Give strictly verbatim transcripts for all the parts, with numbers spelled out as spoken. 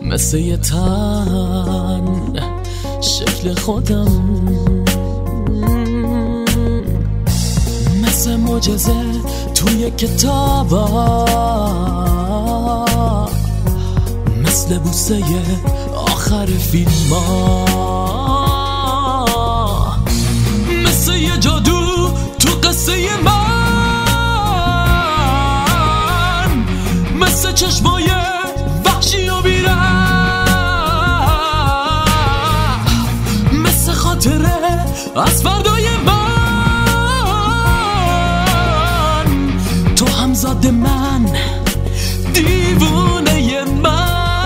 مثل یه تن شکل خودم، مثل معجزه توی کتابا، مثل بوسه آخر فیلم ها، مثل یه جادو تو قصه من، مثل چشمای وحشی و بی‌رحم، مثل خاطره از فردای من، تو همزاد من، دیوونه من.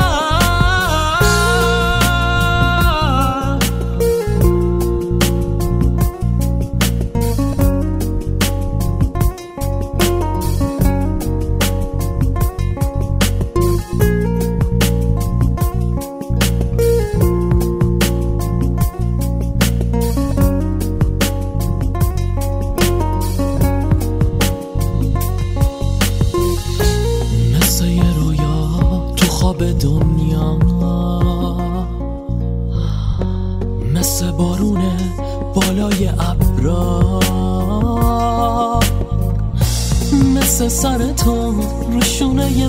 به دنیا مثل بارونه بالای ابرا، مثل سر تو رو شونه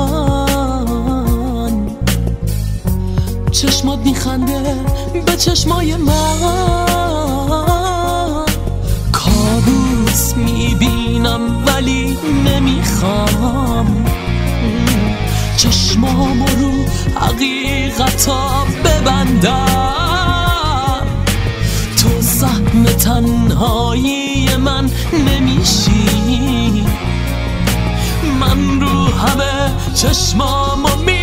من، چشمات میخنده به چشمای من، کابوس میبینم ولی نمیخوام چشمامو رو حقیقتا ببندم، تو سهم تنهایی من نمیشی، من رو همه چشمامو می